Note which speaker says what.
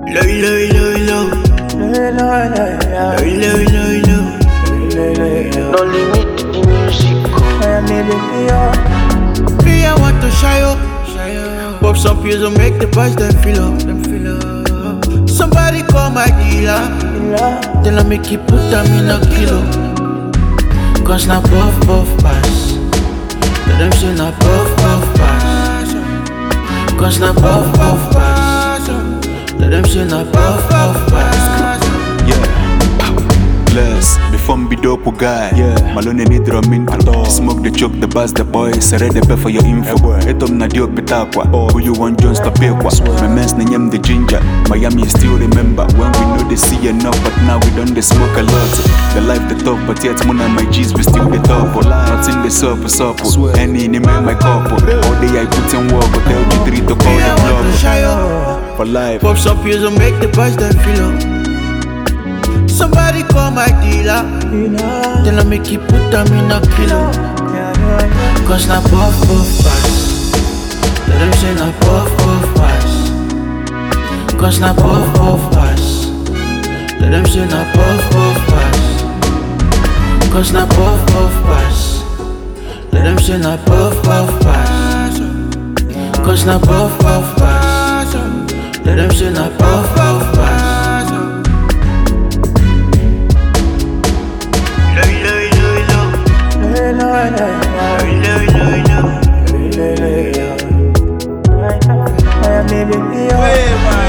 Speaker 1: No limit to the music.
Speaker 2: Me, I want to shy up. Pop some pills and make the boys them feel up. Somebody call my dealer. Tell him make he put them in a kilo. Cause na puff pass. Tell them say na puff pass. Cause na puff pass. Tell them say na puff pass.
Speaker 3: Bless, before me be dope guy. Malone need drumming at all. Smoke the choke, the buzz, the boys. Read the for your info. Etom na dio pitakwa. Who you want Jones to pay kwa? My man's name the ginger. Miami still remember when we know they see enough, but now we don't they smoke a lot. The life the top, but yet moon and my G's we still the top. Not in the supper. Any in my couple. All day I put in work, but tell you three to call the club. For life.
Speaker 2: Pop some pills and make the boys them feel up. Somebody call my dealer. Tell him make he put them in a kilo. Cause na puff pass. Tell them say na puff pass. Cause na puff pass. Tell them say na puff pass. Cause na puff pass. Tell them say na puff pass. Cause na puff pass. Tell them say na puff pass.
Speaker 1: Maybe